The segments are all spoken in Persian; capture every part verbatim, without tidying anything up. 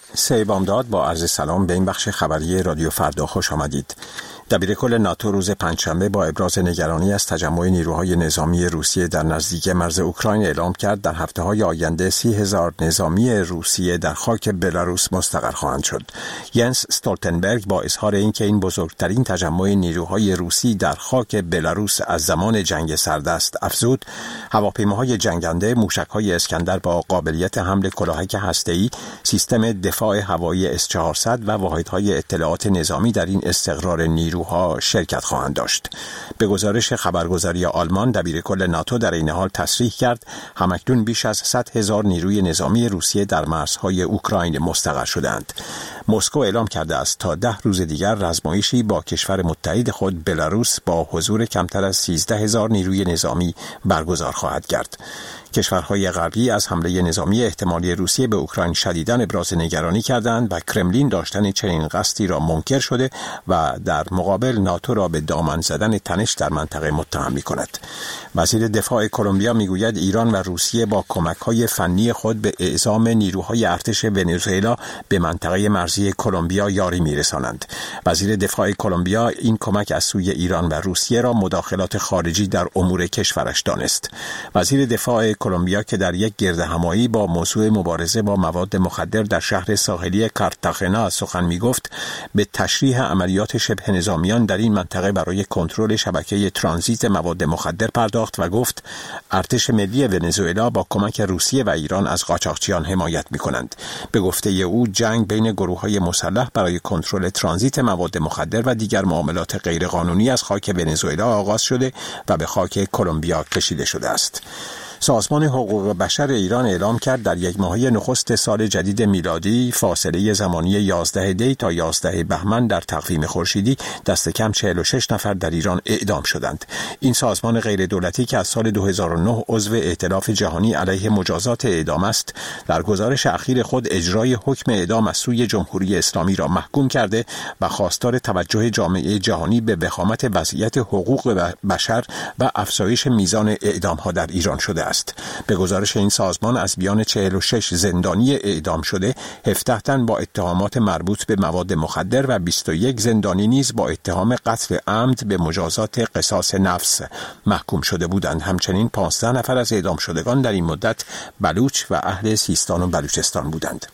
سه بامداد با عرض سلام به این بخش خبری رادیو فردا خوش آمدید. دبیرکل ناتو روز پنجشنبه با ابراز نگرانی از تجمع نیروهای نظامی روسیه در نزدیکی مرز اوکراین اعلام کرد در هفته‌های آینده سی هزار نظامی روسیه در خاک بلاروس مستقر خواهند شد. ینس استولتنبرگ با اظهار اینکه این بزرگترین تجمع نیروهای روسی در خاک بلاروس از زمان جنگ سرد است افزود، هواپیماهای جنگنده، موشک‌های اسکندر با قابلیت حمل کلاهک هسته‌ای، سیستم دفاع هوایی اس چهارصد و واحدهای اطلاعات نظامی در این استقرار نیروها شرکت خواهند داشت. به گزارش خبرگزاری آلمان، دبیرکل ناتو در این حال تصریح کرد همکنون بیش از صد هزار نیروی نظامی روسیه در مرزهای اوکراین مستقر شدند. مسکو اعلام کرده است تا ده روز دیگر رزمایشی با کشور متحد خود بلاروس با حضور کمتر از سیزده هزار نیروی نظامی برگزار خواهد کرد. کشورهای غربی از حمله نظامی احتمالی روسیه به اوکراین شدیداً ابراز نگرانی کردند و کرملین داشتن چنین قصدی را منکر شده و در مقابل ناتو را به دامن زدن تنش در منطقه متهم می‌کند. وزیر دفاع کلمبیا میگوید ایران و روسیه با کمک‌های فنی خود به اعزام نیروهای ارتش ونزوئلا به منطقه مرزی کلمبیا یاری می‌رسانند. وزیر دفاع کلمبیا این کمک از سوی ایران و روسیه را مداخلات خارجی در امور کشورش دانست. وزیر دفاع کلمبیا که در یک گردهمایی با موضوع مبارزه با مواد مخدر در شهر ساحلی کارتاخنا سخن می‌گفت، به تشریح عملیات شبه نظامیان در این منطقه برای کنترل شبکه ترانزیت مواد مخدر پرداخت و گفت ارتش ملی ونزوئلا با کمک روسیه و ایران از قاچاقچیان حمایت می‌کنند. به گفته او جنگ بین گروه‌های مسلح برای کنترل ترانزیت مواد مخدر و دیگر معاملات غیرقانونی از خاک ونزوئلا آغاز شده و به خاک کلمبیا کشیده شده است. سازمان حقوق بشر ایران اعلام کرد در یک ماهه نخست سال جدید میلادی فاصله زمانی یازده دی تا یازده بهمن در تقویم خورشیدی دست کم چهل و شش نفر در ایران اعدام شدند. این سازمان غیر دولتی که از سال دو هزار و نه عضو ائتلاف جهانی علیه مجازات اعدام است، در گزارش اخیر خود اجرای حکم اعدام از سوی جمهوری اسلامی را محکوم کرده و خواستار توجه جامعه جهانی به وخامت وضعیت حقوق بشر و افزایش میزان اعدام‌ها در ایران شده است. به گزارش این سازمان از میان چهل و شش زندانی اعدام شده، هفده تن با اتهامات مربوط به مواد مخدر و بیست و یک زندانی نیز با اتهام قتل عمد به مجازات قصاص نفس محکوم شده بودند. همچنین پانزده نفر از اعدام شدگان در این مدت بلوچ و اهل سیستان و بلوچستان بودند.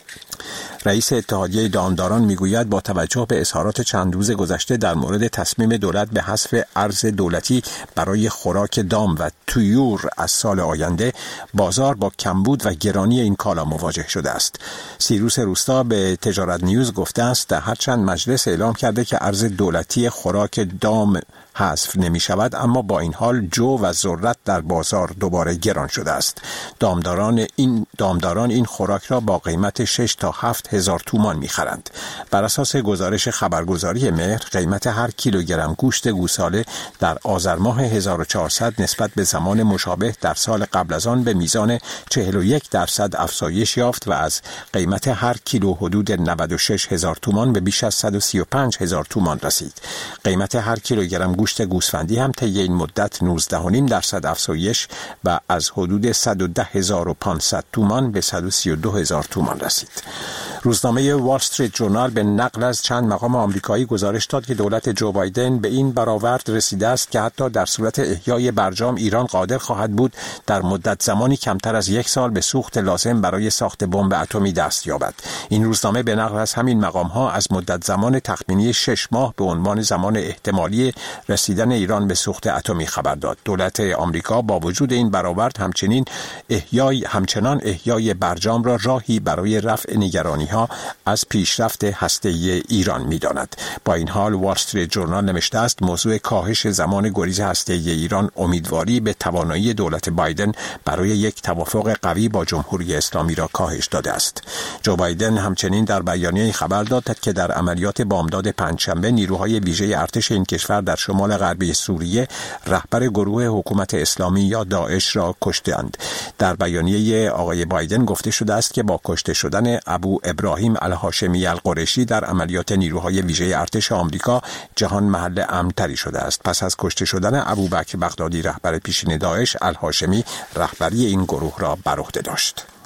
رئیس اتحادیه دامداران میگوید با توجه به اظهارات چند روز گذشته در مورد تصمیم دولت به حذف ارز دولتی برای خوراک دام و طیور از سال آینده، بازار با کمبود و گرانی این کالا مواجه شده است. سیروس روستا به تجارت نیوز گفته است هرچند مجلس اعلام کرده که ارز دولتی خوراک دام حذف نمی شود، اما با این حال جو و ذرت در بازار دوباره گران شده است. دامداران این دامداران این خوراک را با قیمت شش تا هفت هزار تومان می خرند. بر اساس گزارش خبرگزاری مهر، قیمت هر کیلوگرم گوشت گوساله در آذر ماه هزار و چهارصد نسبت به زمان مشابه در سال قبل از آن به میزان چهل و یک درصد افزایش یافت و از قیمت هر کیلو حدود نود و شش هزار تومان به بیش از صد و سی و پنج هزار تومان رسید. قیمت هر کیلوگرم گوشت گوسفندی هم طی این مدت نوزده و نیم درصد افزایش و از حدود صد و ده هزار و پانصد تومان به صد و سی و دو هزار تومان رسید. روزنامه وال استریت جورنال به نقل از چند مقام آمریکایی گزارش داد که دولت جو بایدن به این برآورد رسیده است که حتی در صورت احیای برجام ایران قادر خواهد بود در مدت زمانی کمتر از یک سال به سوخت لازم برای ساخت بمب اتمی دست یابد. این روزنامه به نقل از همین مقام‌ها از مدت زمان تخمینی شش ماه به عنوان زمان احتمالی رسیدن ایران به سوخت اتمی خبر داد. دولت آمریکا با وجود این برآورد همچنین احیای همچنان احیای برجام را راهی برای رفع نگرانی‌ها از پیشرفت هسته‌ای ایران می‌داند. با این حال وال استریت جورنال نوشته است موضوع کاهش زمان گریز هسته‌ای ایران امیدواری به توانایی دولت بایدن برای یک توافق قوی با جمهوری اسلامی را کاهش داده است. جو بایدن همچنین در بیانیه خبر داد که در عملیات بامداد پنجشنبه نیروهای ویژه ارتش این کشور در شمال غربی سوریه رهبر گروه حکومت اسلامی یا داعش را کشتند. در بیانیه آقای بایدن گفته شده است که با کشته شدن ابو ابراهیم الهاشمی القریشی در عملیات نیروهای ویژه ارتش آمریکا جهان محل امن‌تری شده است. پس از کشته شدن ابوبکر بغدادی رهبر پیشین داعش، الهاشمی رهبری این گروه را بر عهده داشت.